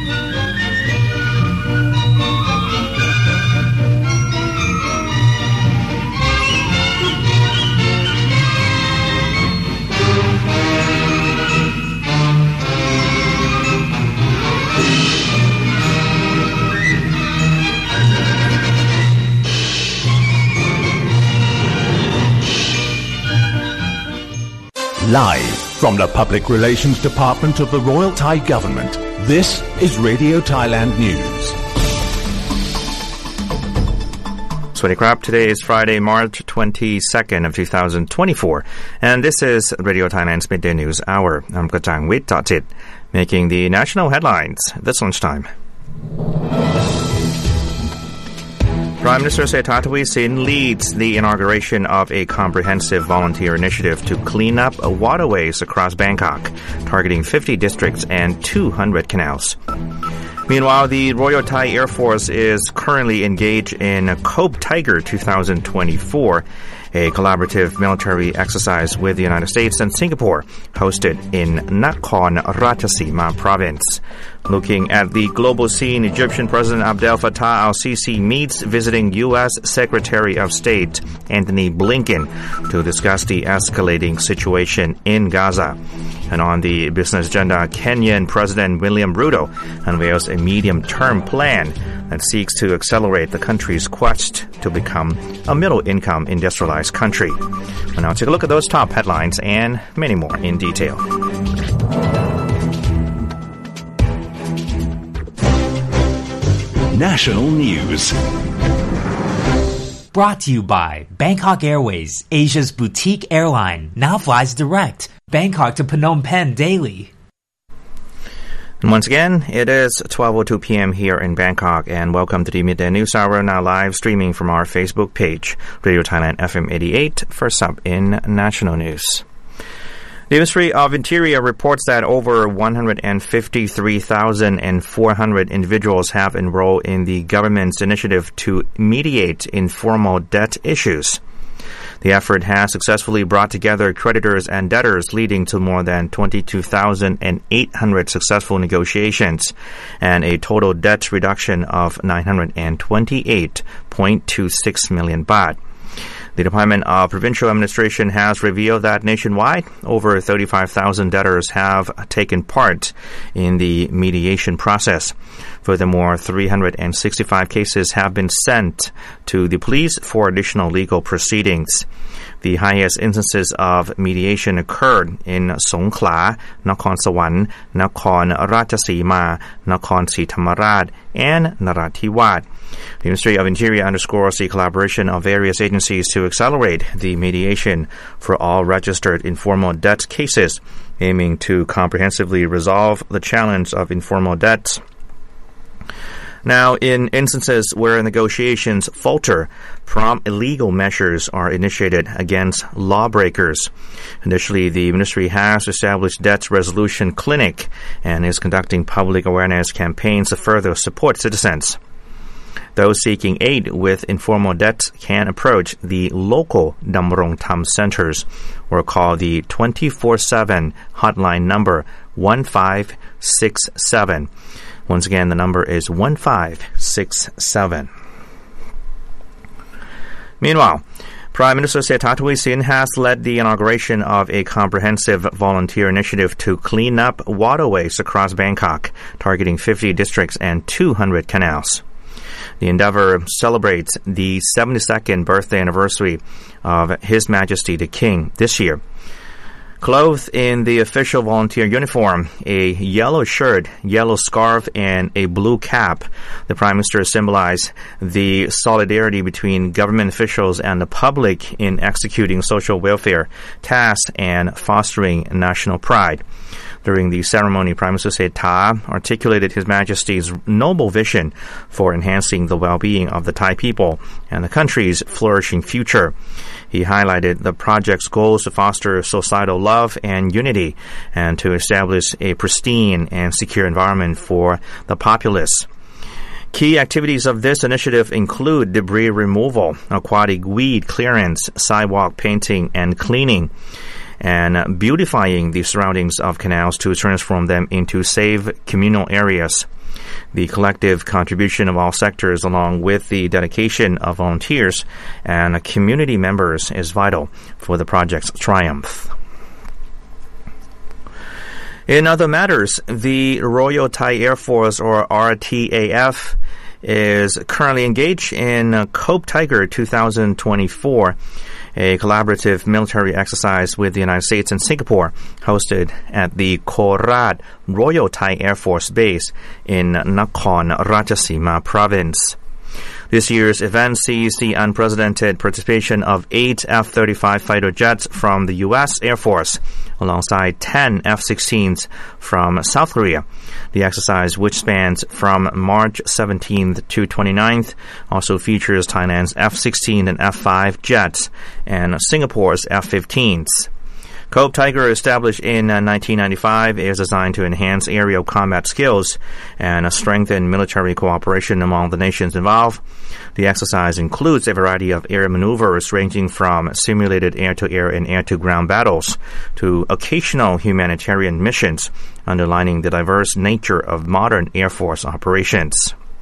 Live from the Public Relations Department of the Royal Thai Government, this is Radio Thailand News. สวัสดีครับ Today is Friday, March 22nd of 2024, and this is Radio Thailand's Midday News Hour. I'm Kachang Wit.Chit, making the national headlines this lunchtime. Prime Minister Srettha Thavisin leads the inauguration of a comprehensive volunteer initiative to clean up waterways across Bangkok, targeting 50 districts and 200 canals. Meanwhile, the Royal Thai Air Force is currently engaged in Cope Tiger 2024, a collaborative military exercise with the United States and Singapore, hosted in Nakhon Ratchasima province. Looking at the global scene, Egyptian President Abdel Fattah al-Sisi meets visiting U.S. Secretary of State Antony Blinken to discuss the escalating situation in Gaza. And on the business agenda, Kenyan President William Ruto unveils a medium-term plan that seeks to accelerate the country's quest to become a middle-income industrialized country. We'll now take a look at those top headlines and many more in detail. National News. Brought to you by Bangkok Airways, Asia's boutique airline, now flies direct, Bangkok to Phnom Penh daily. And once again, it is 12:02 p.m. here in Bangkok, and welcome to the Midday News Hour, now live streaming from our Facebook page, Radio Thailand FM 88, first up in national news. The Ministry of Interior reports that over 153,400 individuals have enrolled in the government's initiative to mediate informal debt issues. The effort has successfully brought together creditors and debtors, leading to more than 22,800 successful negotiations and a total debt reduction of 928.26 million baht. The Department of Provincial Administration has revealed that nationwide, over 35,000 debtors have taken part in the mediation process. Furthermore, 365 cases have been sent to the police for additional legal proceedings. The highest instances of mediation occurred in Songkhla, Nakhon Sawan, Nakhon Ratchasima, Nakhon Si Thammarat, and Narathiwat. The Ministry of Interior underscores the collaboration of various agencies to accelerate the mediation for all registered informal debt cases, aiming to comprehensively resolve the challenge of informal debts. Now, in instances where negotiations falter, prompt legal measures are initiated against lawbreakers. Initially, the ministry has established debt resolution clinic and is conducting public awareness campaigns to further support citizens. Those seeking aid with informal debts can approach the local Damrong Tham centers or call the 24/7 hotline number 1567. Once again, the number is 1567. Meanwhile, Prime Minister Srettha Thavisin has led the inauguration of a comprehensive volunteer initiative to clean up waterways across Bangkok, targeting 50 districts and 200 canals. The endeavor celebrates the 72nd birthday anniversary of His Majesty the King this year. Clothed in the official volunteer uniform, a yellow shirt, yellow scarf, and a blue cap, the Prime Minister symbolized the solidarity between government officials and the public in executing social welfare tasks and fostering national pride. During the ceremony, Prime Minister Srettha articulated His Majesty's noble vision for enhancing the well-being of the Thai people and the country's flourishing future. He highlighted the project's goals to foster societal love and unity and to establish a pristine and secure environment for the populace. Key activities of this initiative include debris removal, aquatic weed clearance, sidewalk painting and cleaning, and beautifying the surroundings of canals to transform them into safe communal areas. The collective contribution of all sectors, along with the dedication of volunteers and community members, is vital for the project's triumph. In other matters, the Royal Thai Air Force, or RTAF, is currently engaged in COPE Tiger 2024, a collaborative military exercise with the United States and Singapore, hosted at the Korat Royal Thai Air Force Base in Nakhon Ratchasima Province. This year's event sees the unprecedented participation of 8 F-35 fighter jets from the U.S. Air Force, alongside 10 F-16s from South Korea. The exercise, which spans from March 17th to 29th, also features Thailand's F-16 and F-5 jets and Singapore's F-15s. COPE Tiger, established in 1995, is designed to enhance aerial combat skills and strengthen military cooperation among the nations involved. The exercise includes a variety of air maneuvers ranging from simulated air-to-air and air-to-ground battles to occasional humanitarian missions, underlining the diverse nature of modern Air Force operations.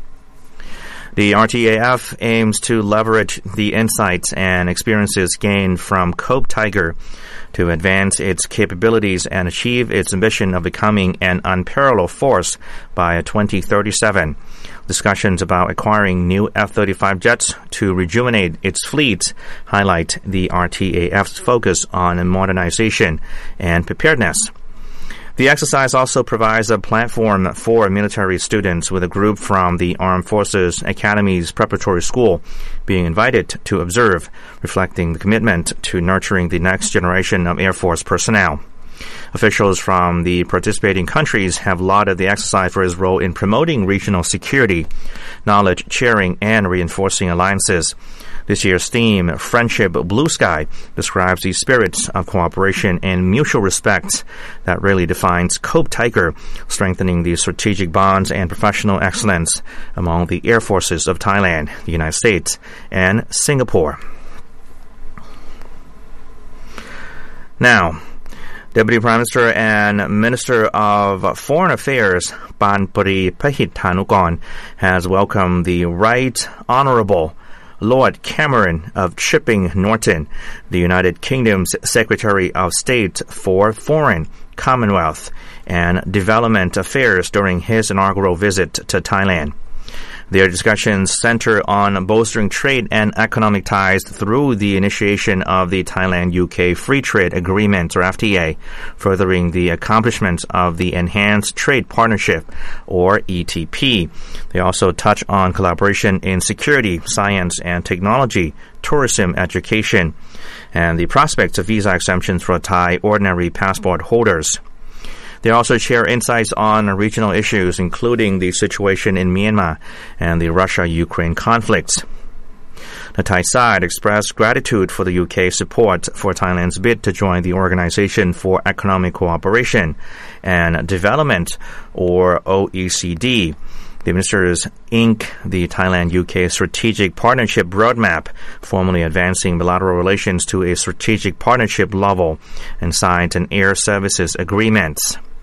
The RTAF aims to leverage the insights and experiences gained from COPE Tiger to advance its capabilities and achieve its ambition of becoming an unparalleled force by 2037. Discussions about acquiring new F-35 jets to rejuvenate its fleet highlight the RTAF's focus on modernization and preparedness. The exercise also provides a platform for military students, with a group from the Armed Forces Academy's preparatory school being invited to observe, reflecting the commitment to nurturing the next generation of Air Force personnel. Officials from the participating countries have lauded the exercise for its role in promoting regional security, knowledge sharing, and reinforcing alliances. This year's theme, Friendship Blue Sky, describes the spirit of cooperation and mutual respect that really defines COPE Tiger, strengthening the strategic bonds and professional excellence among the air forces of Thailand, the United States, and Singapore. Now, Deputy Prime Minister and Minister of Foreign Affairs, Banpuri Pahithanukon, has welcomed the Right Honourable Lord Cameron of Chipping Norton, the United Kingdom's Secretary of State for Foreign, Commonwealth, and Development Affairs, during his inaugural visit to Thailand. Their discussions center on bolstering trade and economic ties through the initiation of the Thailand-UK Free Trade Agreement, or FTA, furthering the accomplishment of the Enhanced Trade Partnership, or ETP. They also touch on collaboration in security, science and technology, tourism, education, and the prospects of visa exemptions for Thai ordinary passport holders. They also share insights on regional issues, including the situation in Myanmar and the Russia-Ukraine conflicts. The Thai side expressed gratitude for the UK's support for Thailand's bid to join the Organization for Economic Cooperation and Development, or OECD. The ministers inked the Thailand-UK Strategic Partnership Roadmap, formally advancing bilateral relations to a strategic partnership level, and signed an air services agreement.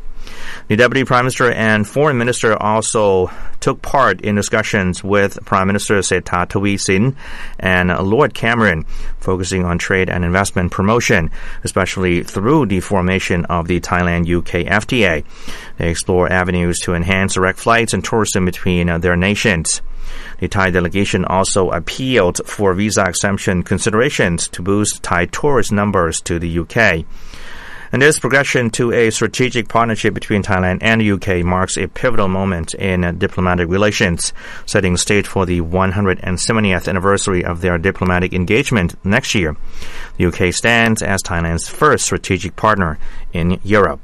The Deputy Prime Minister and Foreign Minister also took part in discussions with Prime Minister Sethar Thavisin and Lord Cameron, focusing on trade and investment promotion, especially through the formation of the Thailand-UK FTA. They explore avenues to enhance direct flights and tourism between their nations. The Thai delegation also appealed for visa exemption considerations to boost Thai tourist numbers to the UK. And this progression to a strategic partnership between Thailand and the UK marks a pivotal moment in diplomatic relations, setting the stage for the 170th anniversary of their diplomatic engagement next year. The UK stands as Thailand's first strategic partner in Europe.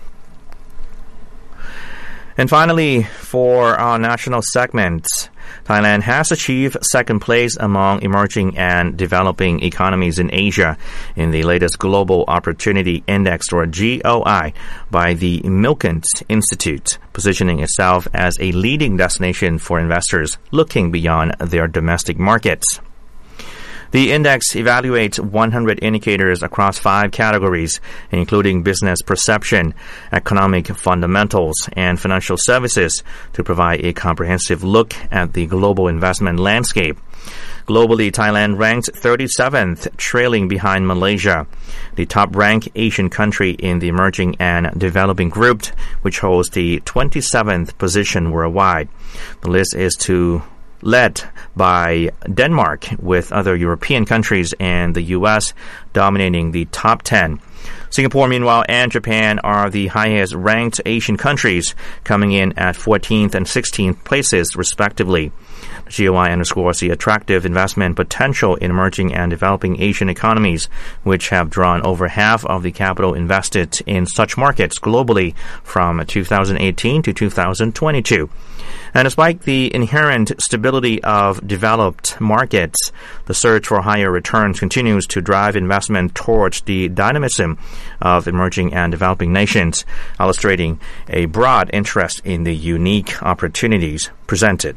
And finally, for our national segments, Thailand has achieved second place among emerging and developing economies in Asia in the latest Global Opportunity Index, or GOI, by the Milken Institute, positioning itself as a leading destination for investors looking beyond their domestic markets. The index evaluates 100 indicators across 5 categories, including business perception, economic fundamentals, and financial services, to provide a comprehensive look at the global investment landscape. Globally, Thailand ranked 37th, trailing behind Malaysia, the top-ranked Asian country in the emerging and developing group, which holds the 27th position worldwide. The list is led by Denmark, with other European countries and the U.S. dominating the top 10. Singapore, meanwhile, and Japan are the highest-ranked Asian countries, coming in at 14th and 16th places, respectively. GOI underscores the attractive investment potential in emerging and developing Asian economies, which have drawn over half of the capital invested in such markets globally from 2018 to 2022. And despite the inherent stability of developed markets, the search for higher returns continues to drive investment towards the dynamism of emerging and developing nations, illustrating a broad interest in the unique opportunities presented.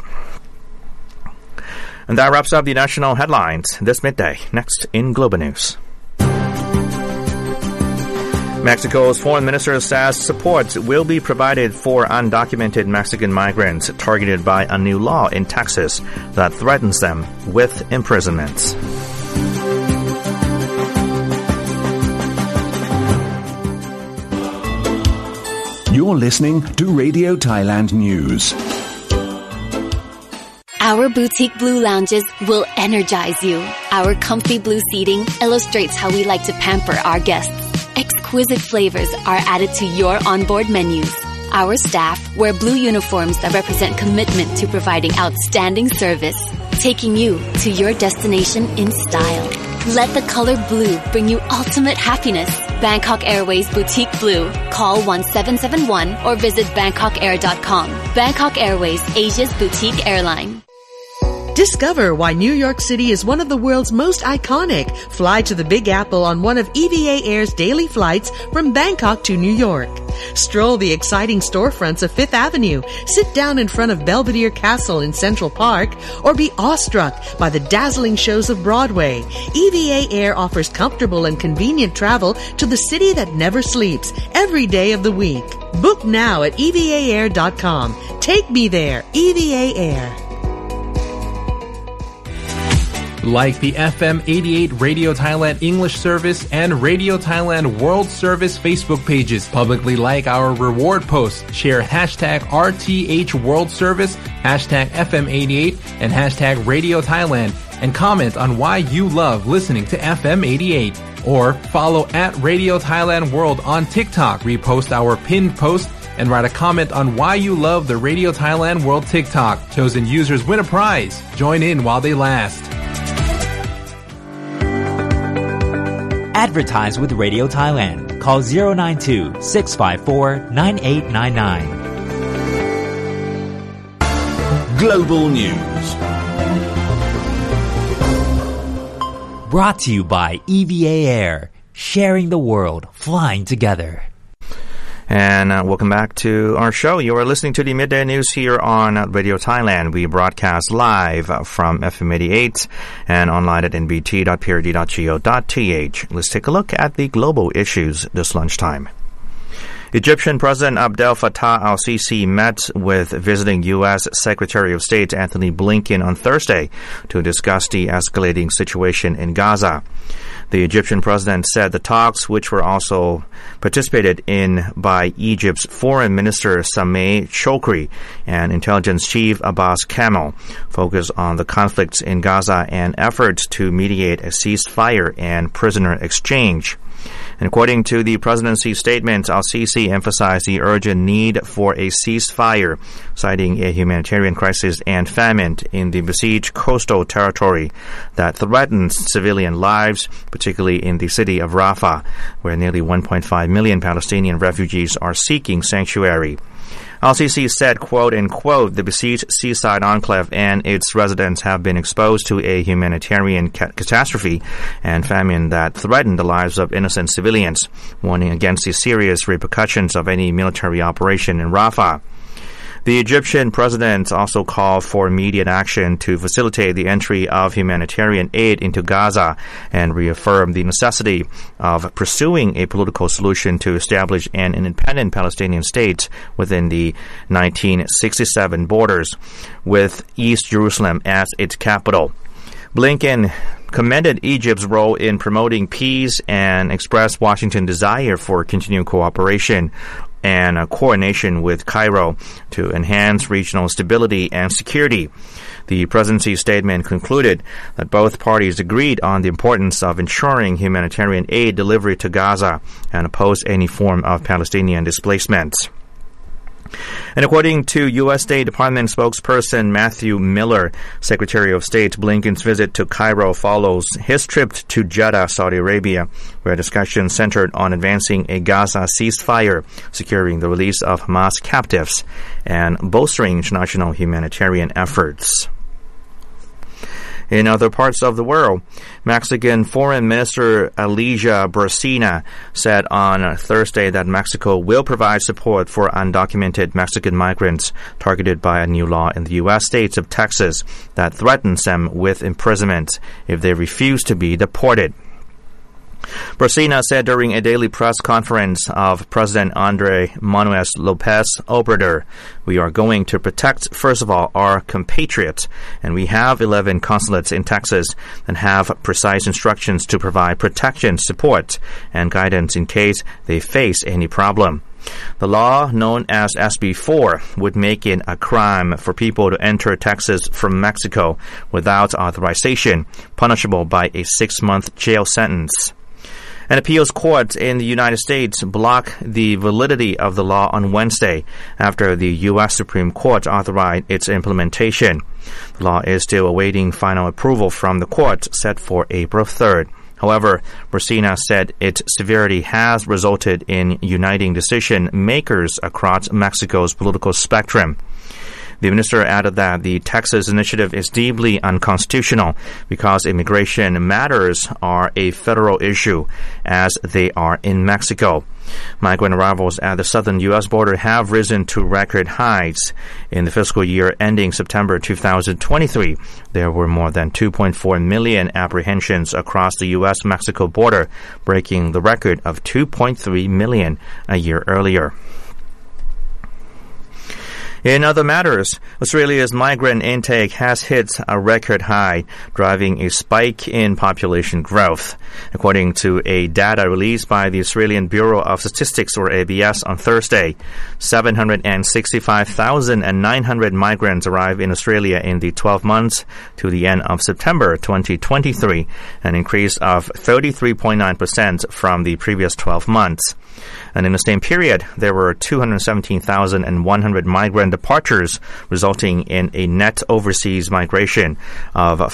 And that wraps up the national headlines this midday. Next in Global News. Mexico's foreign minister says support will be provided for undocumented Mexican migrants targeted by a new law in Texas that threatens them with imprisonments. You're listening to Radio Thailand News. Our boutique blue lounges will energize you. Our comfy blue seating illustrates how we like to pamper our guests. Exquisite flavors are added to your onboard menus. Our staff wear blue uniforms that represent commitment to providing outstanding service, taking you to your destination in style. Let the color blue bring you ultimate happiness. Bangkok Airways Boutique Blue. Call 1771 or visit bangkokair.com. Bangkok Airways, Asia's boutique airline. Discover why New York City is one of the world's most iconic. Fly to the Big Apple on one of EVA Air's daily flights from Bangkok to New York. Stroll the exciting storefronts of Fifth Avenue. Sit down in front of Belvedere Castle in Central Park, or be awestruck by the dazzling shows of Broadway. EVA Air offers comfortable and convenient travel to the city that never sleeps every day of the week. Book now at evaair.com. Take me there, EVA Air. Like the FM 88 Radio Thailand English Service and Radio Thailand World Service Facebook pages. Publicly like our reward posts. Share hashtag RTH World Service, hashtag FM 88, and hashtag Radio Thailand. And comment on why you love listening to FM 88. Or follow at Radio Thailand World on TikTok. Repost our pinned post and write a comment on why you love the Radio Thailand World TikTok. Chosen users win a prize. Join in while they last. Advertise with Radio Thailand. Call 092-654-9899. Global News. Brought to you by EVA Air. Sharing the world, flying together. And welcome back to our show. You are listening to the Midday News here on Radio Thailand. We broadcast live from FM 88 and online at nbt.prd.go.th. Let's take a look at the global issues this lunchtime. Egyptian President Abdel Fattah al-Sisi met with visiting U.S. Secretary of State Anthony Blinken on Thursday to discuss the escalating situation in Gaza. The Egyptian president said the talks, which were also participated in by Egypt's Foreign Minister Sameh Chokri and Intelligence Chief Abbas Kamel, focus on the conflicts in Gaza and efforts to mediate a ceasefire and prisoner exchange. And according to the presidency statement, al-Sisi emphasized the urgent need for a ceasefire, citing a humanitarian crisis and famine in the besieged coastal territory that threatens civilian lives, particularly in the city of Rafah, where nearly 1.5 million Palestinian refugees are seeking sanctuary. Al-Sisi said, quote, unquote, the besieged seaside enclave and its residents have been exposed to a humanitarian catastrophe and famine that threaten the lives of innocent civilians, warning against the serious repercussions of any military operation in Rafah. The Egyptian president also called for immediate action to facilitate the entry of humanitarian aid into Gaza and reaffirmed the necessity of pursuing a political solution to establish an independent Palestinian state within the 1967 borders, with East Jerusalem as its capital. Blinken commended Egypt's role in promoting peace and expressed Washington's desire for continued cooperation and coordination with Cairo to enhance regional stability and security. The presidency statement concluded that both parties agreed on the importance of ensuring humanitarian aid delivery to Gaza and opposed any form of Palestinian displacement. And according to U.S. State Department spokesperson Matthew Miller, Secretary of State Blinken's visit to Cairo follows his trip to Jeddah, Saudi Arabia, where discussions centered on advancing a Gaza ceasefire, securing the release of Hamas captives, and bolstering international humanitarian efforts. In other parts of the world, Mexican Foreign Minister Alicia Bárcena said on Thursday that Mexico will provide support for undocumented Mexican migrants targeted by a new law in the U.S. states of Texas that threatens them with imprisonment if they refuse to be deported. Bárcena said during a daily press conference of President Andrés Manuel López Obrador, "We are going to protect, first of all, our compatriots, and we have 11 consulates in Texas that have precise instructions to provide protection, support, and guidance in case they face any problem." The law, known as SB 4, would make it a crime for people to enter Texas from Mexico without authorization, punishable by a 6-month jail sentence. An appeals court in the United States blocked the validity of the law on Wednesday after the U.S. Supreme Court authorized its implementation. The law is still awaiting final approval from the court, set for April 3rd. However, Bárcena said its severity has resulted in uniting decision makers across Mexico's political spectrum. The minister added that the Texas initiative is deeply unconstitutional because immigration matters are a federal issue, as they are in Mexico. Migrant arrivals at the southern U.S. border have risen to record highs. In the fiscal year ending September 2023, there were more than 2.4 million apprehensions across the U.S.-Mexico border, breaking the record of 2.3 million a year earlier. In other matters, Australia's migrant intake has hit a record high, driving a spike in population growth. According to a data released by the Australian Bureau of Statistics, or ABS, on Thursday, 765,900 migrants arrived in Australia in the 12 months to the end of September 2023, an increase of 33.9% from the previous 12 months. And in the same period, there were 217,100 migrant departures, resulting in a net overseas migration of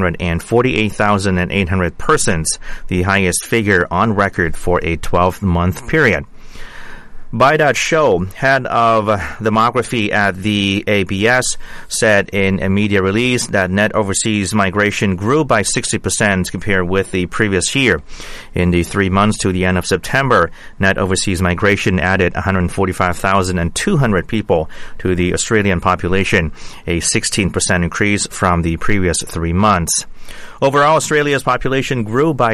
548,800 persons, the highest figure on record for a 12-month period. Baidat Shou, head of demography at the ABS, said in a media release that net overseas migration grew by 60% compared with the previous year. In the 3 months to the end of September, net overseas migration added 145,200 people to the Australian population, a 16% increase from the previous 3 months. Overall, Australia's population grew by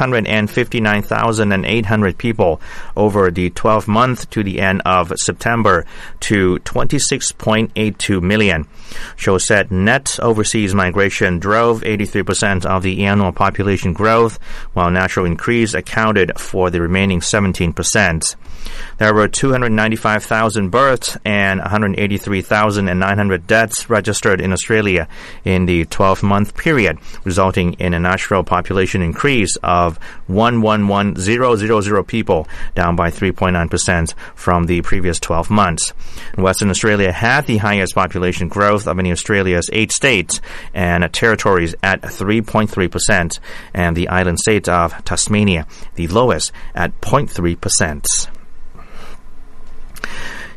659,800 people over the 12 months to the end of September to 26.82 million. Shou said net overseas migration drove 83% of the annual population growth, while natural increase accounted for the remaining 17%. There were 295,000 births and 183,900 deaths registered in Australia in the 12-month period, resulting in a natural population increase of 111,000 people, down by 3.9% from the previous 12 months. Western Australia had the highest population growth of any Australia's 8 states and territories at 3.3%, and the island state of Tasmania, the lowest, at 0.3%.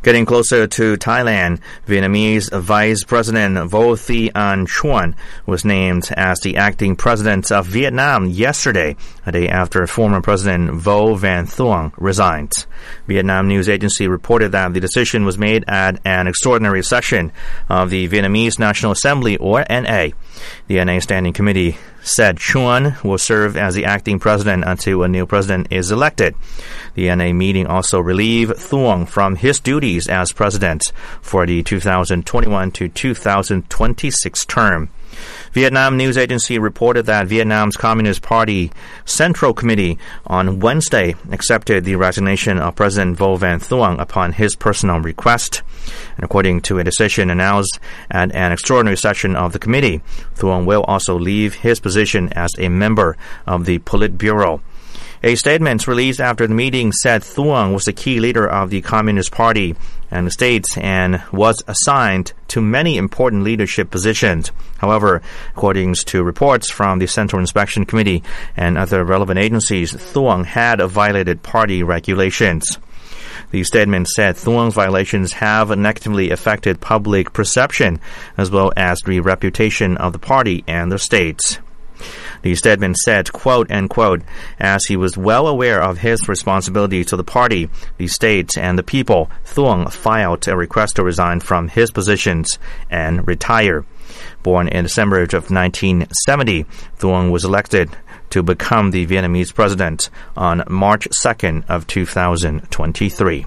Getting closer to Thailand, Vietnamese Vice President Vo Thi Anh Chuan was named as the acting president of Vietnam yesterday, a day after former President Vo Van Thuong resigned. Vietnam News Agency reported that the decision was made at an extraordinary session of the Vietnamese National Assembly, or NA. The NA Standing Committee said Chuan will serve as the acting president until a new president is elected. The NA meeting also relieved Thuong from his duties as president for the 2021 to 2026 term. Vietnam News Agency reported that Vietnam's Communist Party Central Committee on Wednesday accepted the resignation of President Vo Van Thuong upon his personal request. And according to a decision announced at an extraordinary session of the committee, Thuong will also leave his position as a member of the Politburo. A statement released after the meeting said Thuong was the key leader of the Communist Party and the states and was assigned to many important leadership positions. However, according to reports from the Central Inspection Committee and other relevant agencies, Thuong had violated party regulations. The statement said Thuong's violations have negatively affected public perception as well as the reputation of the party and the states. The statement said, quote, end quote, as he was well aware of his responsibility to the party, the state, and the people, Thuong filed a request to resign from his positions and retire. Born in December of 1970, Thuong was elected to become the Vietnamese president on March 2nd of 2023.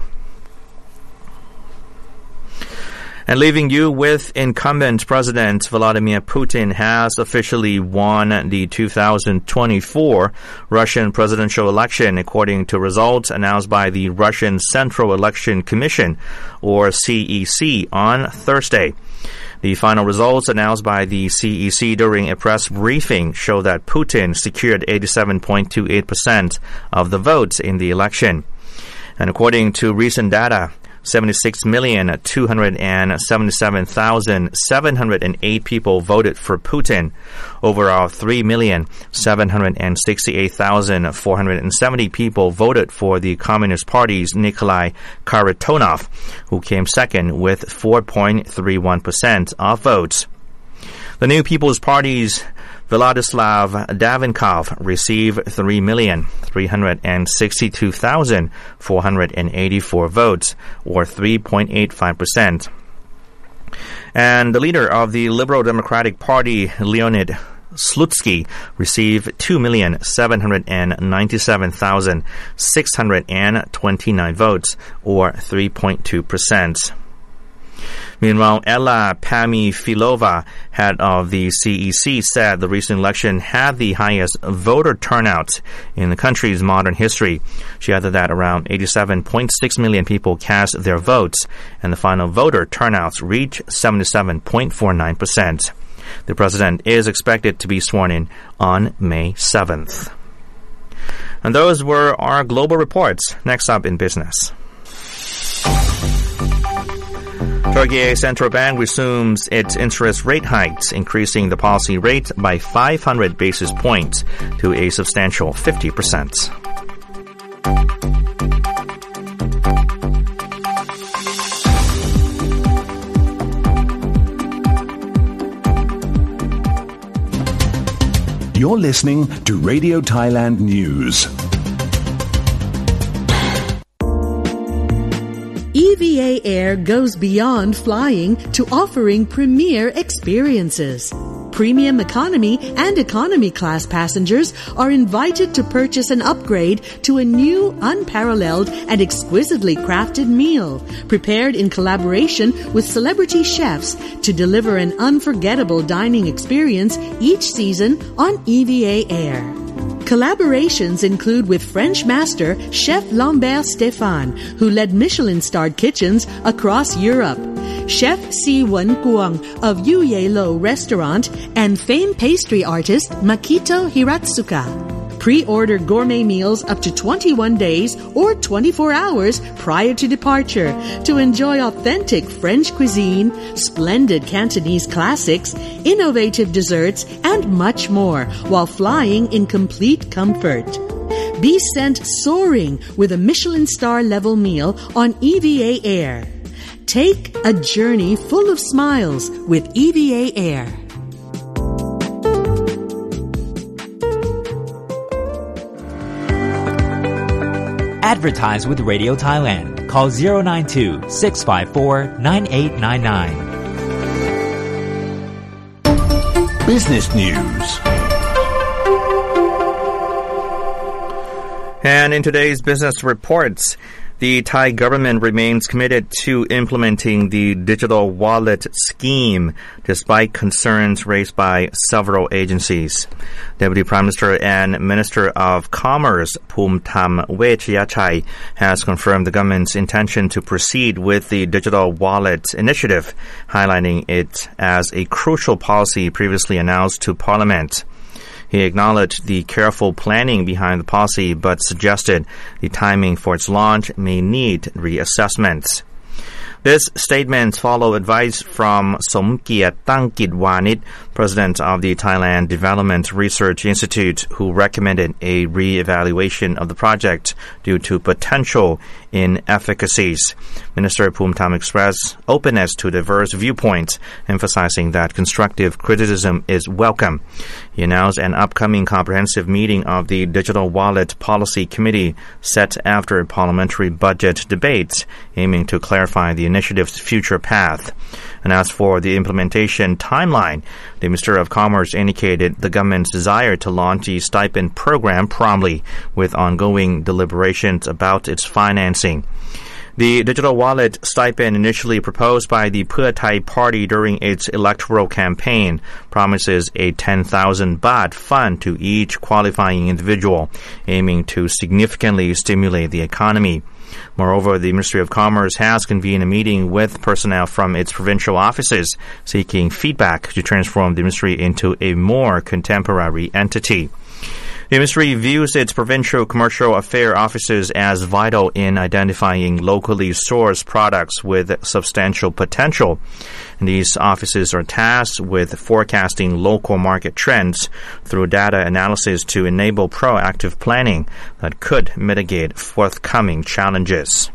And leaving you with incumbent President Vladimir Putin has officially won the 2024 Russian presidential election, according to results announced by the Russian Central Election Commission, or CEC, on Thursday. The final results announced by the CEC during a press briefing show that Putin secured 87.28% of the votes in the election. And according to recent data, 76,277,708 people voted for Putin. Overall, 3,768,470 people voted for the Communist Party's Nikolai Kharitonov, who came second with 4.31% of votes. The New People's Party's Vladislav Davinkov received 3,362,484 votes, or 3.85%. And the leader of the Liberal Democratic Party, Leonid Slutsky, received 2,797,629 votes, or 3.2%. Meanwhile, Ella Pamifilova, head of the CEC, said the recent election had the highest voter turnout in the country's modern history. She added that around 87.6 million people cast their votes, and the final voter turnout reached 77.49%. The president is expected to be sworn in on May 7th. And those were our global reports. Next up in business. Turkey Central Bank resumes its interest rate hikes, increasing the policy rate by 500 basis points to a substantial 50%. You're listening to Radio Thailand News. EVA Air goes beyond flying to offering premier experiences. Premium economy and economy class passengers are invited to purchase an upgrade to a new, unparalleled, and exquisitely crafted meal, prepared in collaboration with celebrity chefs to deliver an unforgettable dining experience each season on EVA Air. Collaborations include with French master Chef Lambert Stéphane, who led Michelin-starred kitchens across Europe, Chef Si Wen Guang of Yu Ye Lo Restaurant, and famed pastry artist Makito Hiratsuka. Pre-order gourmet meals up to 21 days or 24 hours prior to departure to enjoy authentic French cuisine, splendid Cantonese classics, innovative desserts, and much more while flying in complete comfort. Be sent soaring with a Michelin star level meal on EVA Air. Take a journey full of smiles with EVA Air. Advertise with Radio Thailand. Call 092-654-9899. Business News. And in today's business reports, the Thai government remains committed to implementing the digital wallet scheme despite concerns raised by several agencies. Deputy Prime Minister and Minister of Commerce Phumtham Wechayachai has confirmed the government's intention to proceed with the digital wallet initiative, highlighting it as a crucial policy previously announced to Parliament. He acknowledged the careful planning behind the policy, but suggested the timing for its launch may need reassessments. This statement followed advice from Somkiat Tangkitwanit, president of the Thailand Development Research Institute, who recommended a re-evaluation of the project due to potential inefficacies. Minister Phumtham expressed openness to diverse viewpoints, emphasizing that constructive criticism is welcome. He announced an upcoming comprehensive meeting of the Digital Wallet Policy Committee set after parliamentary budget debates, aiming to clarify the initiative's future path. And as for the implementation timeline, the Minister of Commerce indicated the government's desire to launch the stipend program promptly, with ongoing deliberations about its financing. The digital wallet stipend, initially proposed by the Pheu Thai party during its electoral campaign, promises a 10,000 baht fund to each qualifying individual, aiming to significantly stimulate the economy. Moreover, the Ministry of Commerce has convened a meeting with personnel from its provincial offices, seeking feedback to transform the ministry into a more contemporary entity. The ministry views its provincial commercial affairs offices as vital in identifying locally sourced products with substantial potential. And these offices are tasked with forecasting local market trends through data analysis to enable proactive planning that could mitigate forthcoming challenges.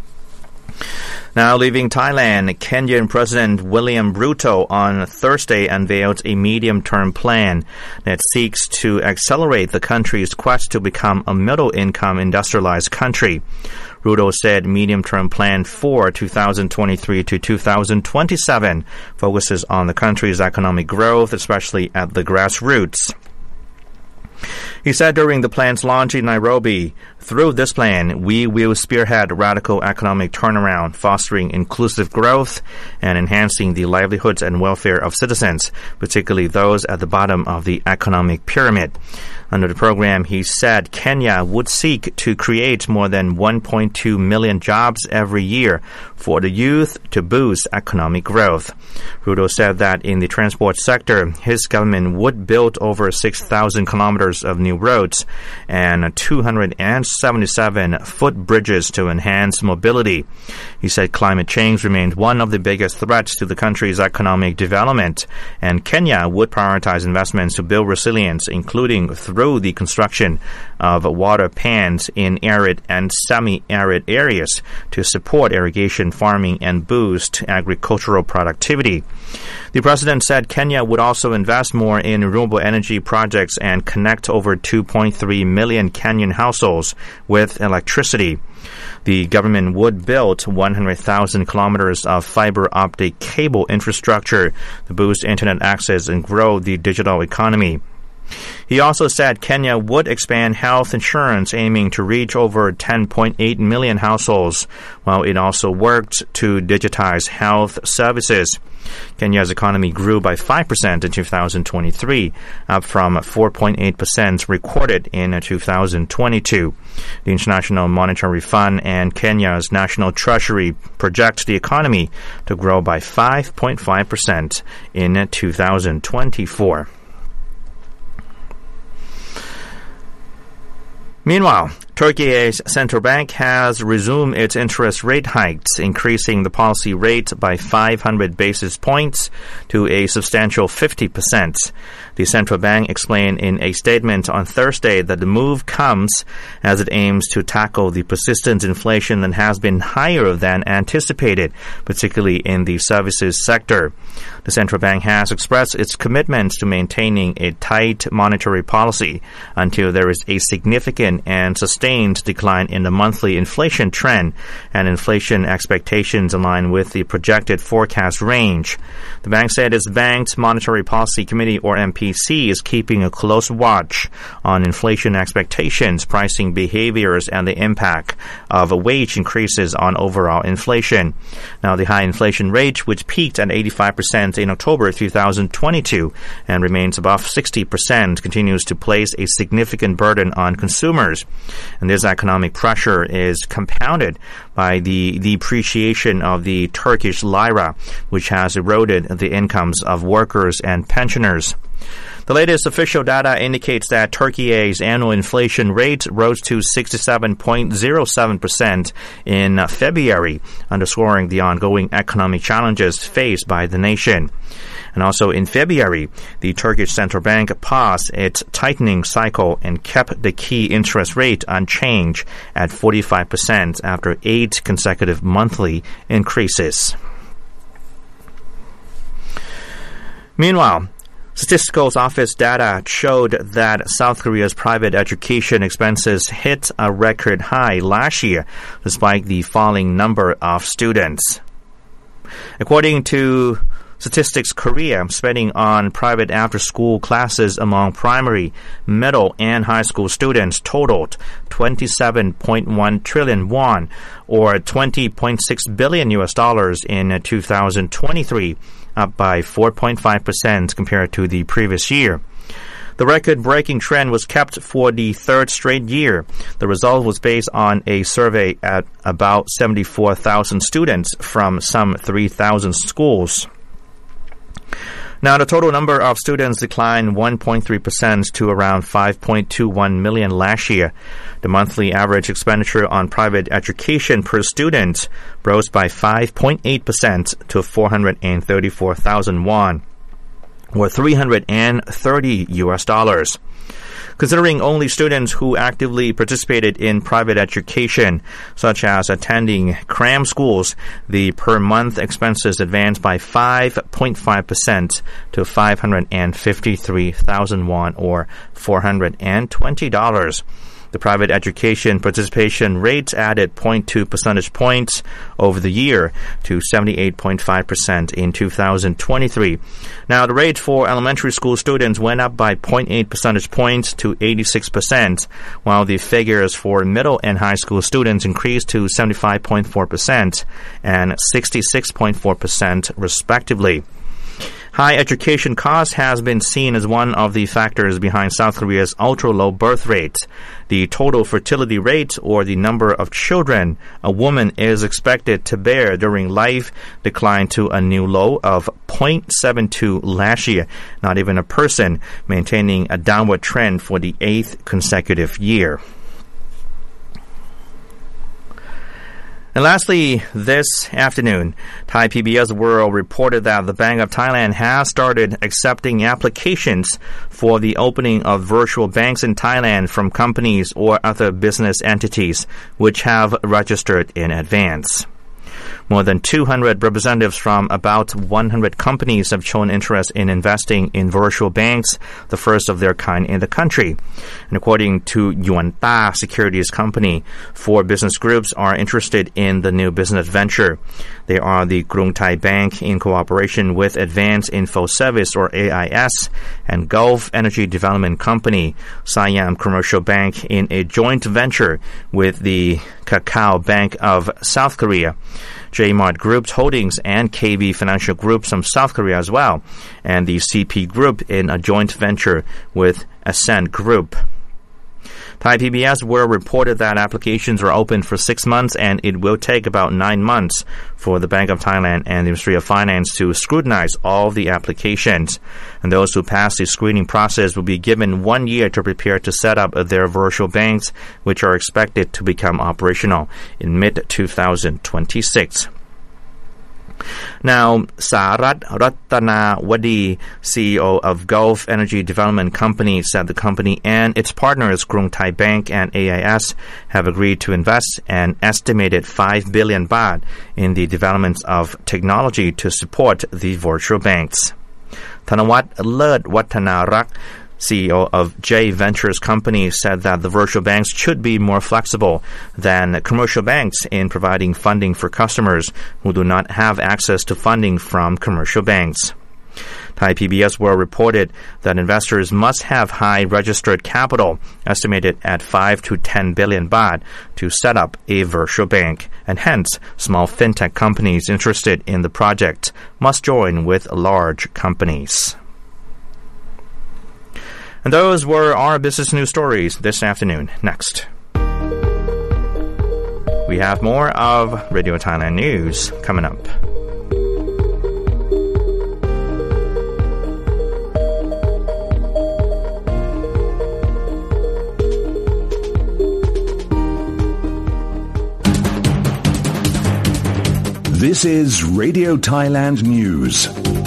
Now, leaving Thailand, Kenyan President William Ruto on Thursday unveiled a medium-term plan that seeks to accelerate the country's quest to become a middle-income industrialized country. Ruto said medium-term plan for 2023 to 2027 focuses on the country's economic growth, especially at the grassroots. He said during the plan's launch in Nairobi, "Through this plan, we will spearhead radical economic turnaround, fostering inclusive growth and enhancing the livelihoods and welfare of citizens, particularly those at the bottom of the economic pyramid." Under the program, he said Kenya would seek to create more than 1.2 million jobs every year for the youth to boost economic growth. Ruto said that in the transport sector, his government would build over 6,000 kilometers of new roads and 277 footbridges to enhance mobility. He said climate change remained one of the biggest threats to the country's economic development, and Kenya would prioritize investments to build resilience, including through the construction of water pans in arid and semi-arid areas to support irrigation farming and boost agricultural productivity. The president said Kenya would also invest more in renewable energy projects and connect over 2.3 million Kenyan households with electricity. The government would build 100,000 kilometers of fiber optic cable infrastructure to boost internet access and grow the digital economy. He also said Kenya would expand health insurance, aiming to reach over 10.8 million households, while it also worked to digitize health services. Kenya's economy grew by 5% in 2023, up from 4.8% recorded in 2022. The International Monetary Fund and Kenya's National Treasury project the economy to grow by 5.5% in 2024. Meanwhile, Turkey's central bank has resumed its interest rate hikes, increasing the policy rate by 500 basis points to a substantial 50%. The central bank explained in a statement on Thursday that the move comes as it aims to tackle the persistent inflation that has been higher than anticipated, particularly in the services sector. The central bank has expressed its commitment to maintaining a tight monetary policy until there is a significant and sustained decline in the monthly inflation trend and inflation expectations align with the projected forecast range. The bank said its bank's Monetary Policy Committee, or MPC, is keeping a close watch on inflation expectations, pricing behaviors, and the impact of wage increases on overall inflation. Now, the high inflation rate, which peaked at 85% in October 2022 and remains above 60%, continues to place a significant burden on consumers. And this economic pressure is compounded by the depreciation of the Turkish lira, which has eroded the incomes of workers and pensioners. The latest official data indicates that Turkey's annual inflation rate rose to 67.07% in February, underscoring the ongoing economic challenges faced by the nation. And also in February, the Turkish Central Bank paused its tightening cycle and kept the key interest rate unchanged at 45% after 8 consecutive monthly increases. Meanwhile, Statistical Office data showed that South Korea's private education expenses hit a record high last year, despite the falling number of students. According to Statistics Korea, spending on private after-school classes among primary, middle, and high school students totaled 27.1 trillion won, or $20.6 billion in 2023, up by 4.5% compared to the previous year. The record-breaking trend was kept for the third straight year. The result was based on a survey at about 74,000 students from some 3,000 schools. Now, the total number of students declined 1.3% to around 5.21 million last year. The monthly average expenditure on private education per student rose by 5.8% to 434,000 won, or $330. Considering only students who actively participated in private education, such as attending cram schools, the per-month expenses advanced by 5.5% to 553,000 won, or $420. The private education participation rate added 0.2 percentage points over the year to 78.5% in 2023. Now, the rate for elementary school students went up by 0.8 percentage points to 86%, while the figures for middle and high school students increased to 75.4% and 66.4% respectively. High education cost has been seen as one of the factors behind South Korea's ultra-low birth rate. The total fertility rate, or the number of children a woman is expected to bear during life, declined to a new low of 0.72 last year, not even a person, maintaining a downward trend for the 8th consecutive year. And lastly, this afternoon, Thai PBS World reported that the Bank of Thailand has started accepting applications for the opening of virtual banks in Thailand from companies or other business entities which have registered in advance. More than 200 representatives from about 100 companies have shown interest in investing in virtual banks, the first of their kind in the country. And according to Yuan Ta Securities Company, 4 business groups are interested in the new business venture. They are the Krung Thai Bank in cooperation with Advanced Info Service, or AIS, and Gulf Energy Development Company, Siam Commercial Bank, in a joint venture with the Kakao Bank of South Korea, J-Mart Groups Holdings and KB Financial Group from South Korea as well, and the CP Group in a joint venture with Ascent Group. Thai PBS World reported that applications are open for 6 months, and it will take about 9 months for the Bank of Thailand and the Ministry of Finance to scrutinize all the applications. And those who pass the screening process will be given 1 year to prepare to set up their virtual banks, which are expected to become operational in mid-2026. Now, Sarat Rattanawadi, CEO of Gulf Energy Development Company, said the company and its partners, Krung Thai Bank and AIS, have agreed to invest an estimated 5 billion baht in the development of technology to support the virtual banks. Thanawat Lerth Wattanarak, CEO of J Ventures Company, said that the virtual banks should be more flexible than commercial banks in providing funding for customers who do not have access to funding from commercial banks. Thai PBS World reported that investors must have high registered capital, estimated at 5 to 10 billion baht, to set up a virtual bank, and hence small fintech companies interested in the project must join with large companies. And those were our business news stories this afternoon. Next, we have more of Radio Thailand News coming up. This is Radio Thailand News.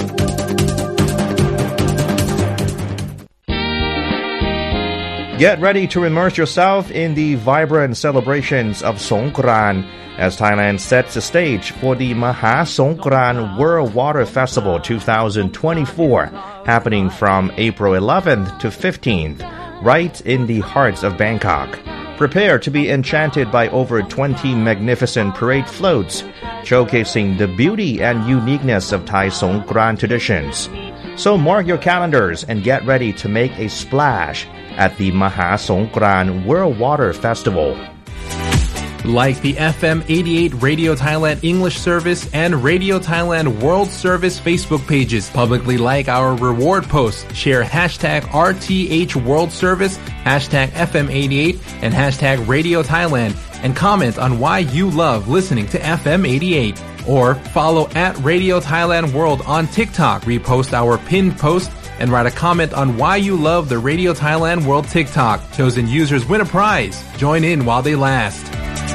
Get ready to immerse yourself in the vibrant celebrations of Songkran as Thailand sets the stage for the Maha Songkran World Water Festival 2024, happening from April 11th to 15th, right in the heart of Bangkok. Prepare to be enchanted by over 20 magnificent parade floats, showcasing the beauty and uniqueness of Thai Songkran traditions. So mark your calendars and get ready to make a splash at the Maha Songkran World Water Festival. Like the FM 88 Radio Thailand English Service and Radio Thailand World Service Facebook pages. Publicly like our reward posts. Share hashtag RTH World Service, hashtag FM 88, and hashtag Radio Thailand. And comment on why you love listening to FM 88. Or follow at Radio Thailand World on TikTok. Repost our pinned post and write a comment on why you love the Radio Thailand World TikTok. Chosen users win a prize. Join in while they last.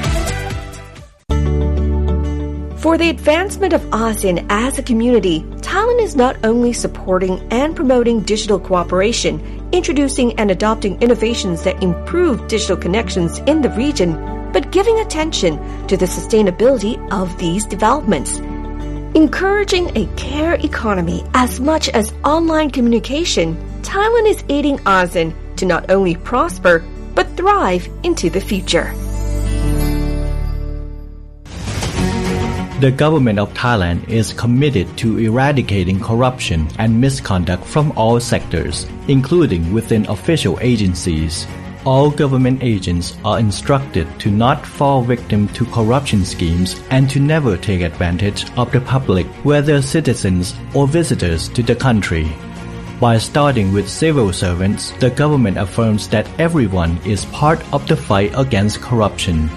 For the advancement of ASEAN as a community, Thailand is not only supporting and promoting digital cooperation, introducing and adopting innovations that improve digital connections in the region, but giving attention to the sustainability of these developments. Encouraging a care economy as much as online communication, Thailand is aiding ASEAN to not only prosper, but thrive into the future. The government of Thailand is committed to eradicating corruption and misconduct from all sectors, including within official agencies. All government agents are instructed to not fall victim to corruption schemes and to never take advantage of the public, whether citizens or visitors to the country. By starting with civil servants, the government affirms that everyone is part of the fight against corruption.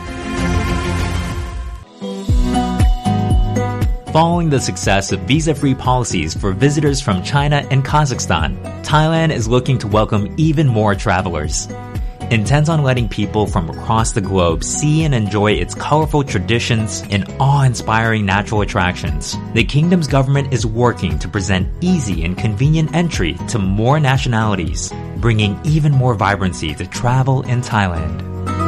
Following the success of visa-free policies for visitors from China and Kazakhstan, Thailand is looking to welcome even more travelers. Intent on letting people from across the globe see and enjoy its colorful traditions and awe-inspiring natural attractions, the kingdom's government is working to present easy and convenient entry to more nationalities, bringing even more vibrancy to travel in Thailand.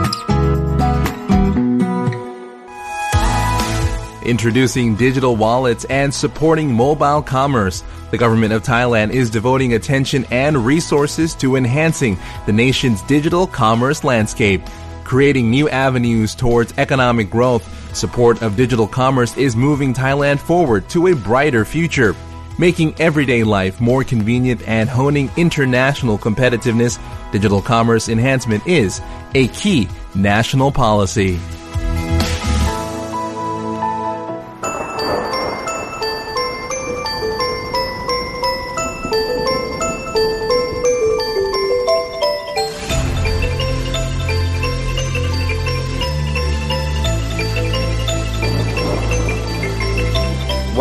Introducing digital wallets and supporting mobile commerce, the government of Thailand is devoting attention and resources to enhancing the nation's digital commerce landscape. Creating new avenues towards economic growth, support of digital commerce is moving Thailand forward to a brighter future. Making everyday life more convenient and honing international competitiveness, digital commerce enhancement is a key national policy.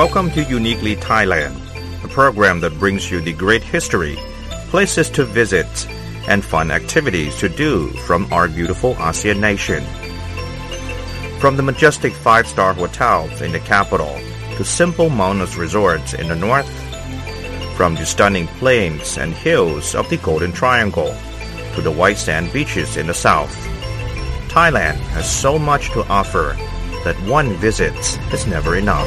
Welcome to Uniquely Thailand, a program that brings you the great history, places to visit, and fun activities to do from our beautiful ASEAN nation. From the majestic five-star hotels in the capital to simple mountainous resorts in the north, from the stunning plains and hills of the Golden Triangle to the white sand beaches in the south, Thailand has so much to offer that one visit is never enough.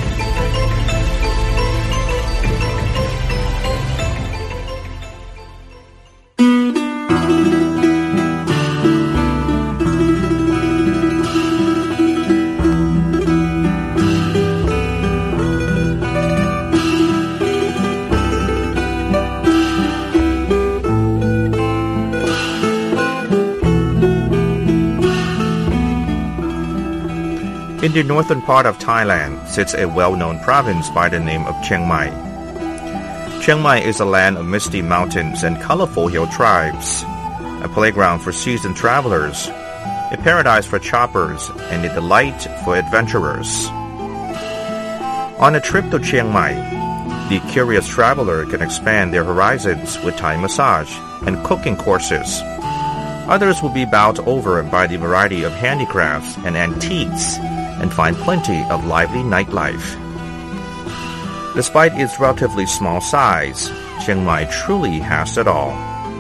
In the northern part of Thailand sits a well-known province by the name of Chiang Mai. Chiang Mai is a land of misty mountains and colorful hill tribes, a playground for seasoned travelers, a paradise for choppers, and a delight for adventurers. On a trip to Chiang Mai, the curious traveler can expand their horizons with Thai massage and cooking courses. Others will be bowled over by the variety of handicrafts and antiques and find plenty of lively nightlife. Despite its relatively small size, Chiang Mai truly has it all.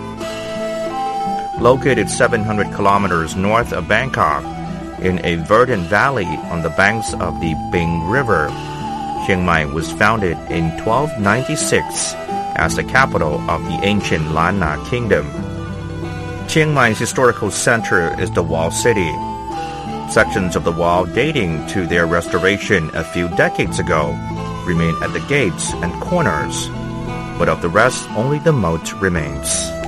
Located 700 kilometers north of Bangkok, in a verdant valley on the banks of the Bing River, Chiang Mai was founded in 1296 as the capital of the ancient Lan Na Kingdom. Chiang Mai's historical center is the Walled City. Sections of the wall dating to their restoration a few decades ago remain at the gates and corners, but of the rest only the moat remains.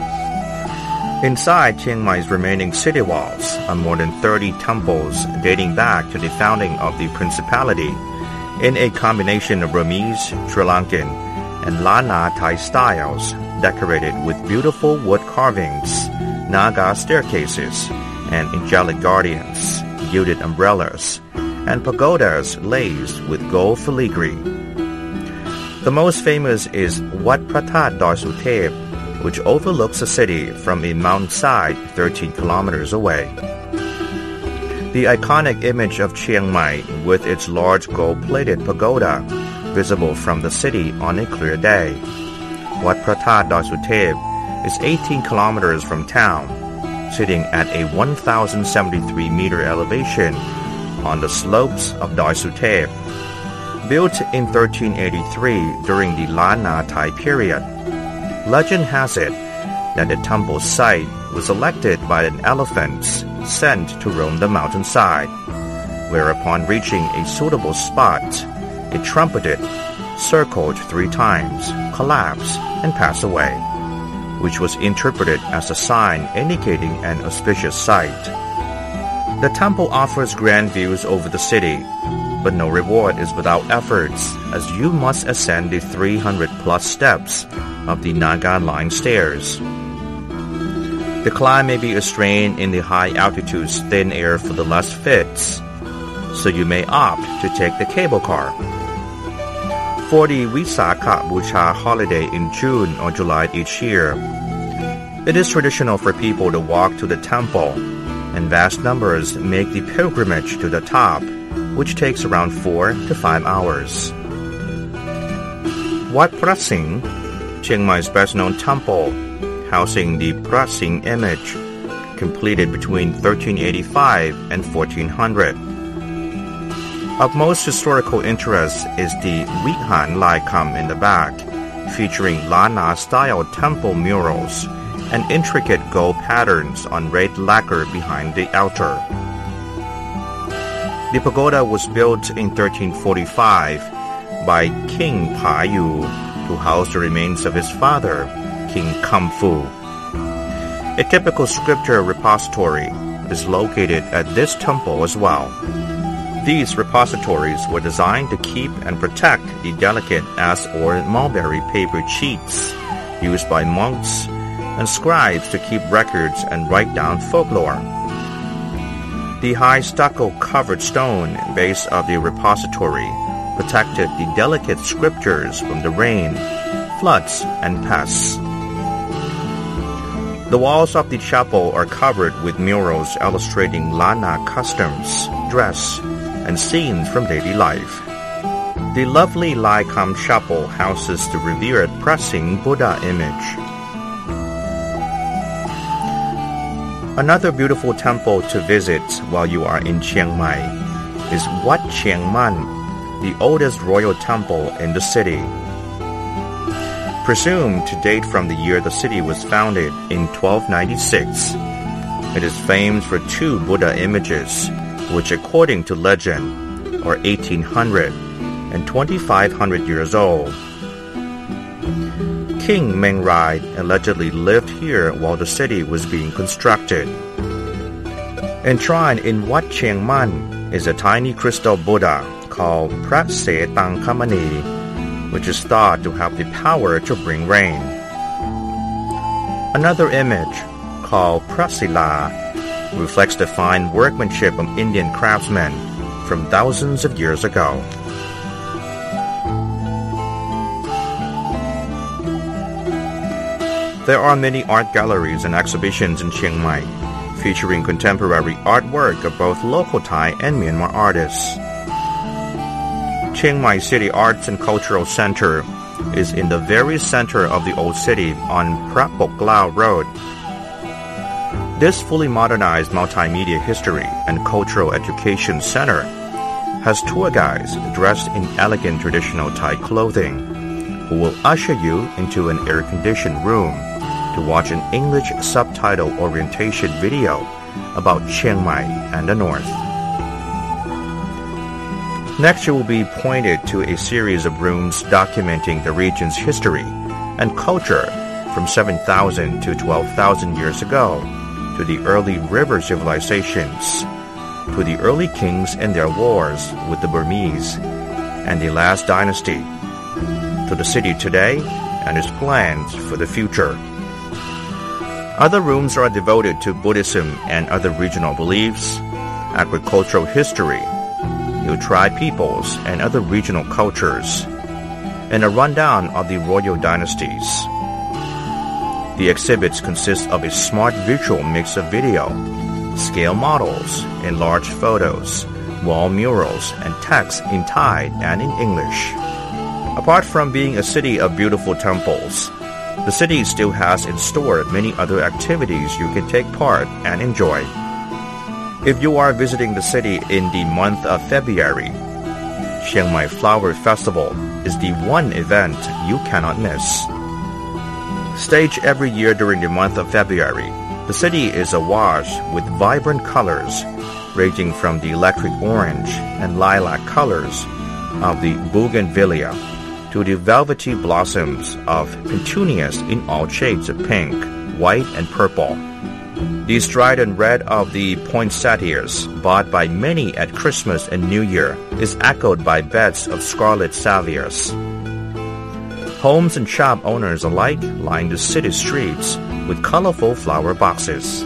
Inside Chiang Mai's remaining city walls are more than 30 temples dating back to the founding of the principality in a combination of Burmese, Sri Lankan, and Lan Na Thai styles, decorated with beautiful wood carvings, Naga staircases, and angelic guardians, gilded umbrellas, and pagodas laced with gold filigree. The most famous is Wat Phra That Doi Suthep, which overlooks the city from a mountainside 13 kilometers away. The iconic image of Chiang Mai with its large gold-plated pagoda, visible from the city on a clear day. Wat Phra That Doi Suthep is 18 kilometers from town, sitting at a 1,073-meter elevation on the slopes of Doi Suthep. Built in 1383 during the Lan Na Thai period, legend has it that the temple site was selected by an elephant sent to roam the mountainside, where upon reaching a suitable spot, it trumpeted, circled 3 times, collapsed, and passed away, which was interpreted as a sign indicating an auspicious site. The temple offers grand views over the city, but no reward is without efforts, as you must ascend the 300-plus steps of the Naga-line stairs. The climb may be a strain in the high altitude's thin air for the less fit, so you may opt to take the cable car. For the Visakha Bucha holiday in June or July each year, it is traditional for people to walk to the temple, and vast numbers make the pilgrimage to the top, which takes around 4 to 5 hours. Wat Phra Singh, Chiang Mai's best-known temple, housing the Phra Singh image, completed between 1385 and 1400. Of most historical interest is the Vihan Lai Kham in the back, featuring Lan Na-style temple murals and intricate gold patterns on red lacquer behind the altar. The pagoda was built in 1345 by King Pa Yu to house the remains of his father, King Kham Phu. A typical scripture repository is located at this temple as well. These repositories were designed to keep and protect the delicate as or mulberry paper sheets used by monks and scribes to keep records and write down folklore. The high stucco-covered stone base of the repository protected the delicate scriptures from the rain, floods, and pests. The walls of the chapel are covered with murals illustrating Lana customs, dress, and scenes from daily life. The lovely Lai Kham Chapel houses the revered Prasing Buddha image. Another beautiful temple to visit while you are in Chiang Mai is Wat Chiang Man, the oldest royal temple in the city. Presumed to date from the year the city was founded in 1296, it is famed for two Buddha images, which according to legend are 1800 and 2500 years old. King Meng Rai allegedly lived here while the city was being constructed. Enshrined in Wat Chiang Man is a tiny crystal Buddha called Prat Se Tang Kamani, which is thought to have the power to bring rain. Another image, called Prasila, reflects the fine workmanship of Indian craftsmen from thousands of years ago. There are many art galleries and exhibitions in Chiang Mai, featuring contemporary artwork of both local Thai and Myanmar artists. Chiang Mai City Arts and Cultural Center is in the very center of the old city on Prat Pok Lao Road. This fully modernized multimedia history and cultural education center has tour guides dressed in elegant traditional Thai clothing who will usher you into an air-conditioned room to watch an English subtitle orientation video about Chiang Mai and the North. Next, you will be pointed to a series of rooms documenting the region's history and culture from 7,000 to 12,000 years ago, to the early river civilizations, to the early kings and their wars with the Burmese, and the last dynasty, to the city today and its plans for the future. Other rooms are devoted to Buddhism and other regional beliefs, agricultural history, new tribe peoples and other regional cultures, and a rundown of the royal dynasties. The exhibits consist of a smart visual mix of video, scale models, enlarged photos, wall murals, and text in Thai and in English. Apart from being a city of beautiful temples, the city still has in store many other activities you can take part and enjoy. If you are visiting the city in the month of February, Chiang Mai Flower Festival is the one event you cannot miss. Staged every year during the month of February, the city is awash with vibrant colors ranging from the electric orange and lilac colors of the bougainvillea to the velvety blossoms of petunias in all shades of pink, white, and purple. The strident red of the poinsettias, bought by many at Christmas and New Year, is echoed by beds of scarlet salvias. Homes and shop owners alike line the city streets with colorful flower boxes.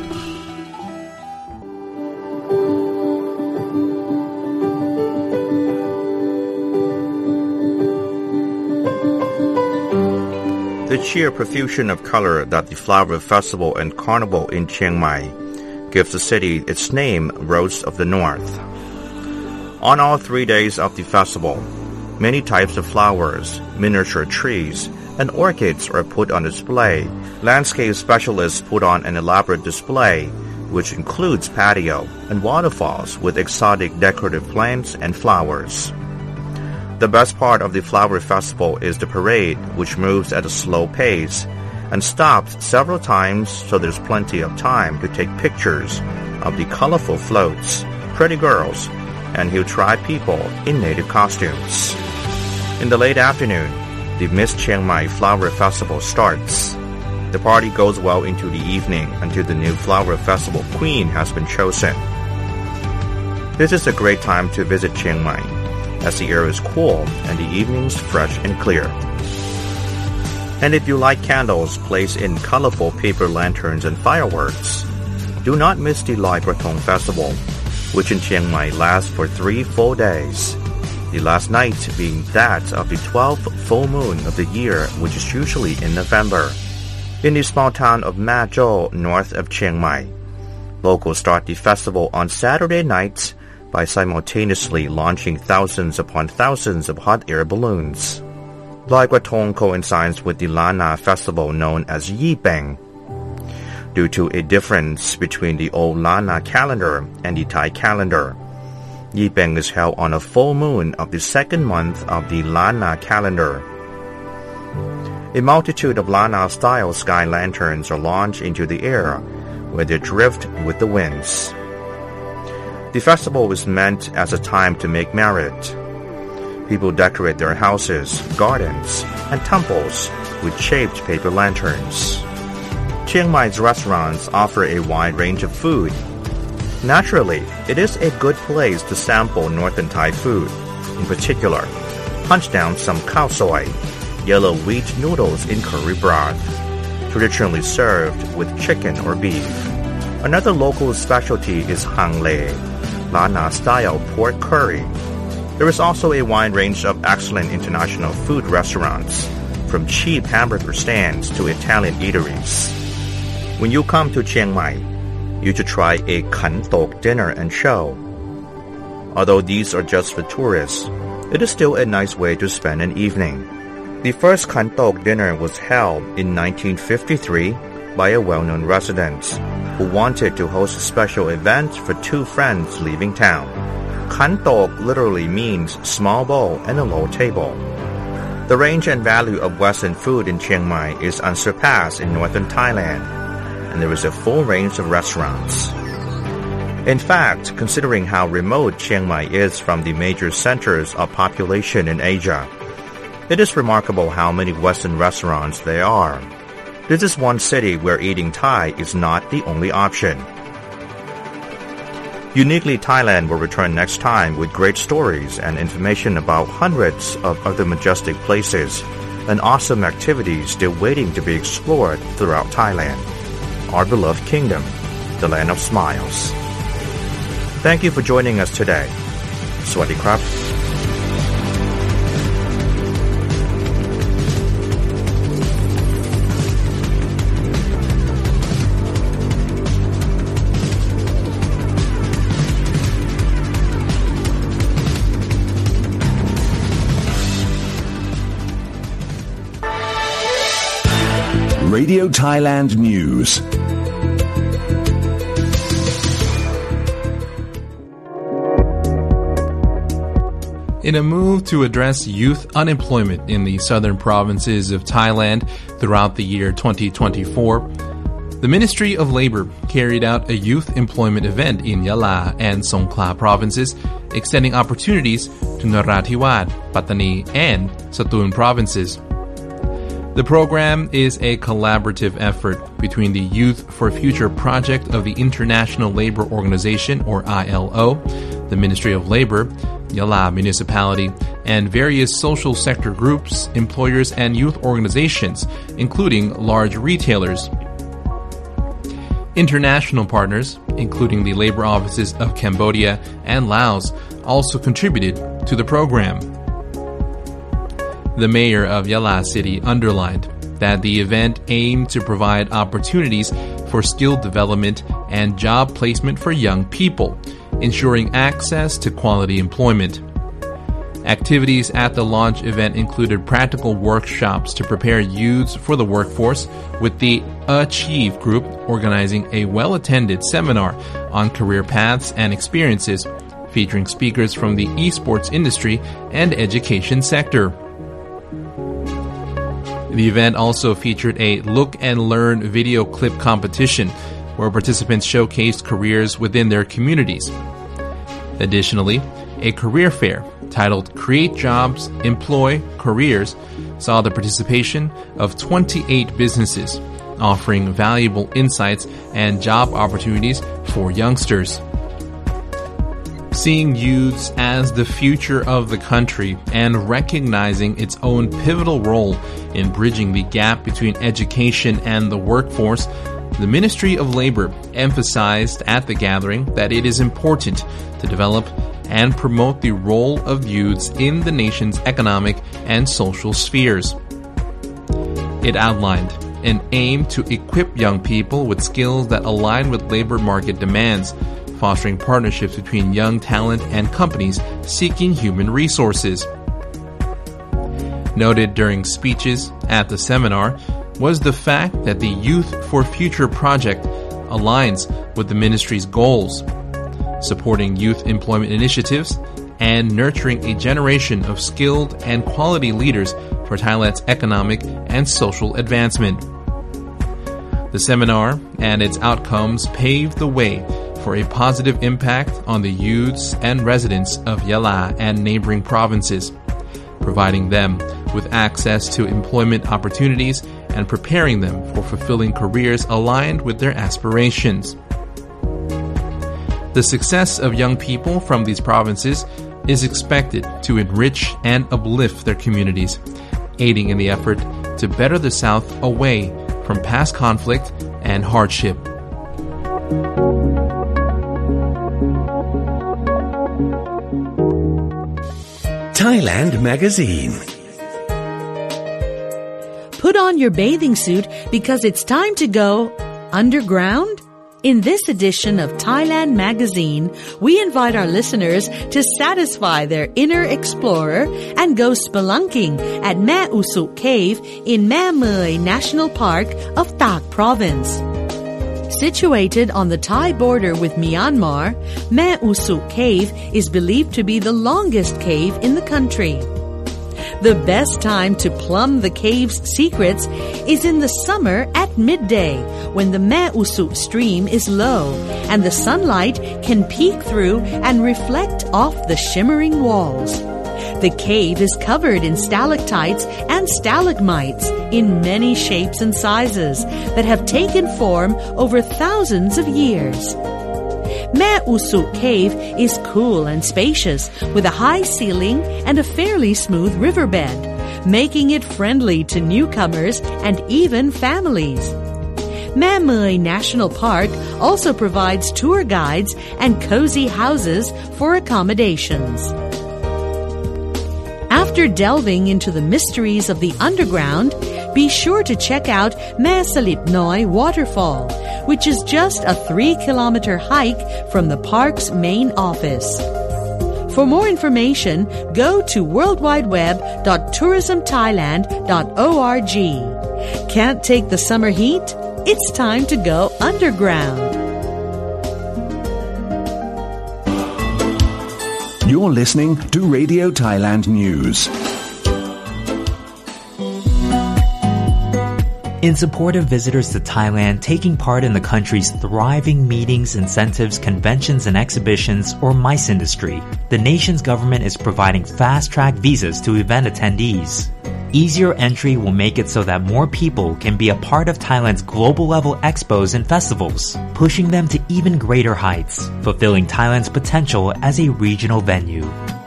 The sheer profusion of color that the Flower Festival and Carnival in Chiang Mai gives the city its name, Rose of the North. On all 3 days of the festival, many types of flowers, miniature trees, and orchids are put on display. Landscape specialists put on an elaborate display, which includes patio and waterfalls with exotic decorative plants and flowers. The best part of the Flower Festival is the parade, which moves at a slow pace and stops several times so there's plenty of time to take pictures of the colorful floats, pretty girls, and Hill Tribe people in native costumes. In the late afternoon, the Miss Chiang Mai Flower Festival starts. The party goes well into the evening until the new Flower Festival Queen has been chosen. This is a great time to visit Chiang Mai, as the air is cool and the evenings fresh and clear. And if you like candles placed in colorful paper lanterns and fireworks, do not miss the Loi Krathong Festival, which in Chiang Mai lasts for 3 full days. the last night being that of the 12th full moon of the year, which is usually in November. In the small town of Mazhou, north of Chiang Mai, locals start the festival on Saturday night by simultaneously launching thousands upon thousands of hot air balloons. Lai Gua-tong coincides with the Lana festival known as Yibeng. Due to a difference between the old Lana calendar and the Thai calendar, Yibeng is held on a full moon of the second month of the Lana calendar. A multitude of Lana-style sky lanterns are launched into the air, where they drift with the winds. The festival is meant as a time to make merit. People decorate their houses, gardens, and temples with shaped paper lanterns. Chiang Mai's restaurants offer a wide range of food. Naturally, it is a good place to sample northern Thai food. In particular, punch down some khao soi, yellow wheat noodles in curry broth, traditionally served with chicken or beef. Another local specialty is hang lei, Lana-style pork curry. There is also a wide range of excellent international food restaurants, from cheap hamburger stands to Italian eateries. When you come to Chiang Mai, you should try a Kan Tok dinner and show. Although these are just for tourists, it is still a nice way to spend an evening. The first Kan Tok dinner was held in 1953 by a well-known resident who wanted to host a special event for two friends leaving town. Kan Tok literally means small bowl and a low table. The range and value of Western food in Chiang Mai is unsurpassed in northern Thailand, and there is a full range of restaurants. In fact, considering how remote Chiang Mai is from the major centers of population in Asia, it is remarkable how many Western restaurants there are. This is one city where eating Thai is not the only option. Uniquely Thailand will return next time with great stories and information about hundreds of other majestic places and awesome activities still waiting to be explored throughout Thailand, our beloved kingdom, the land of smiles. Thank you for joining us today. Sawasdee krab. Radio Thailand News. In a move to address youth unemployment in the southern provinces of Thailand throughout the year 2024, the Ministry of Labor carried out a youth employment event in Yala and Songkhla provinces, extending opportunities to Narathiwat, Pattani, and Satun provinces. The program is a collaborative effort between the Youth for Future project of the International Labor Organization, or ILO, the Ministry of Labor, Yala Municipality, and various social sector groups, employers, and youth organizations, including large retailers. International partners, including the labor offices of Cambodia and Laos, also contributed to the program. The mayor of Yala City underlined that the event aimed to provide opportunities for skill development and job placement for young people, ensuring access to quality employment. Activities at the launch event included practical workshops to prepare youths for the workforce, with the Achieve Group organizing a well-attended seminar on career paths and experiences, featuring speakers from the esports industry and education sector. The event also featured a Look and Learn video clip competition, where participants showcased careers within their communities. Additionally, a career fair titled Create Jobs, Employ Careers saw the participation of 28 businesses, offering valuable insights and job opportunities for youngsters. Seeing youths as the future of the country and recognizing its own pivotal role in bridging the gap between education and the workforce, the Ministry of Labor emphasized at the gathering that it is important to develop and promote the role of youths in the nation's economic and social spheres. It outlined an aim to equip young people with skills that align with labor market demands, fostering partnerships between young talent and companies seeking human resources. Noted during speeches at the seminar was the fact that the Youth for Future project aligns with the ministry's goals, supporting youth employment initiatives and nurturing a generation of skilled and quality leaders for Thailand's economic and social advancement. The seminar and its outcomes paved the way for a positive impact on the youths and residents of Yala and neighboring provinces, providing them with access to employment opportunities and preparing them for fulfilling careers aligned with their aspirations. The success of young people from these provinces is expected to enrich and uplift their communities, aiding in the effort to better the South away from past conflict and hardship. Thailand Magazine. Put on your bathing suit because it's time to go underground? In this edition of Thailand Magazine, we invite our listeners to satisfy their inner explorer and go spelunking at Mae Usuk Cave in Mae Moi National Park of Tak Province. Situated on the Thai border with Myanmar, Mae Usuk Cave is believed to be the longest cave in the country. The best time to plumb the cave's secrets is in the summer at midday, when the Mae Usuk stream is low and the sunlight can peek through and reflect off the shimmering walls. The cave is covered in stalactites and stalagmites in many shapes and sizes that have taken form over thousands of years. Mae Usuk Cave is cool and spacious with a high ceiling and a fairly smooth riverbed, making it friendly to newcomers and even families. Mae Moi National Park also provides tour guides and cozy houses for accommodations. After delving into the mysteries of the underground, be sure to check out Mae Salit Noi Waterfall, which is just a 3-kilometer hike from the park's main office. For more information, go to worldwideweb.tourismthailand.org. Can't take the summer heat? It's time to go underground. You're listening to Radio Thailand News. In support of visitors to Thailand taking part in the country's thriving meetings, incentives, conventions, and exhibitions, or MICE industry, the nation's government is providing fast-track visas to event attendees. Easier entry will make it so that more people can be a part of Thailand's global-level expos and festivals, pushing them to even greater heights, fulfilling Thailand's potential as a regional venue.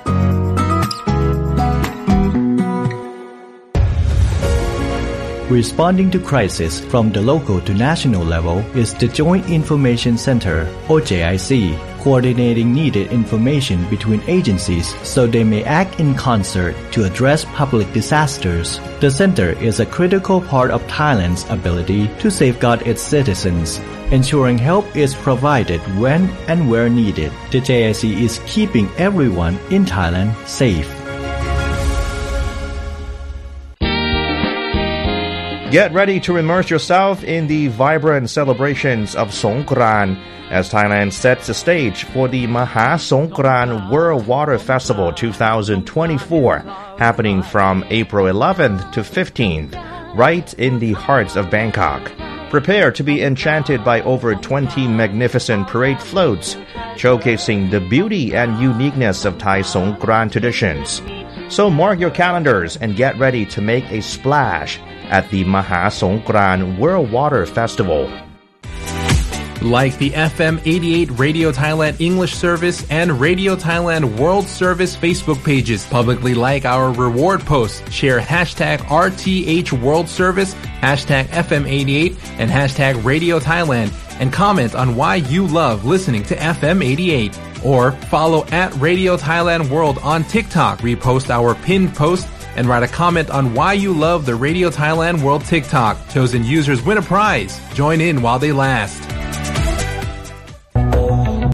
Responding to crisis from the local to national level is the Joint Information Center, or JIC, coordinating needed information between agencies so they may act in concert to address public disasters. The center is a critical part of Thailand's ability to safeguard its citizens, ensuring help is provided when and where needed. The JIC is keeping everyone in Thailand safe. Get ready to immerse yourself in the vibrant celebrations of Songkran as Thailand sets the stage for the Maha Songkran World Water Festival 2024, happening from April 11th to 15th, right in the heart of Bangkok. Prepare to be enchanted by over 20 magnificent parade floats, showcasing the beauty and uniqueness of Thai Songkran traditions. So mark your calendars and get ready to make a splash at the Maha Songkran World Water Festival. Like the FM 88 Radio Thailand English Service and Radio Thailand World Service Facebook pages. Publicly like our reward posts. Share hashtag RTH World Service, hashtag FM 88, and hashtag Radio Thailand. And comment on why you love listening to FM 88. Or follow at Radio Thailand World on TikTok, repost our pinned post, and write a comment on why you love the Radio Thailand World TikTok. Chosen users win a prize. Join in while they last.